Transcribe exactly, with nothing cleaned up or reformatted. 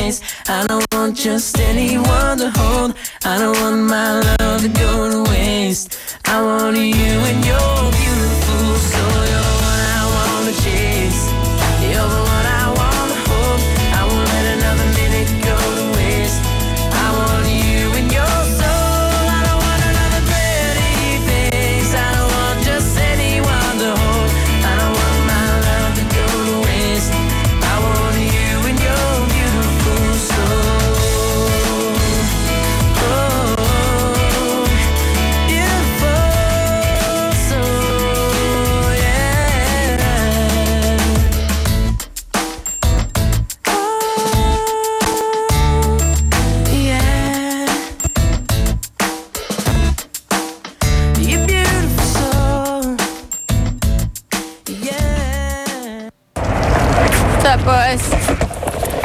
face. I don't want just anyone to hold. I don't want my love to go to waste. I want you and your beautiful soul.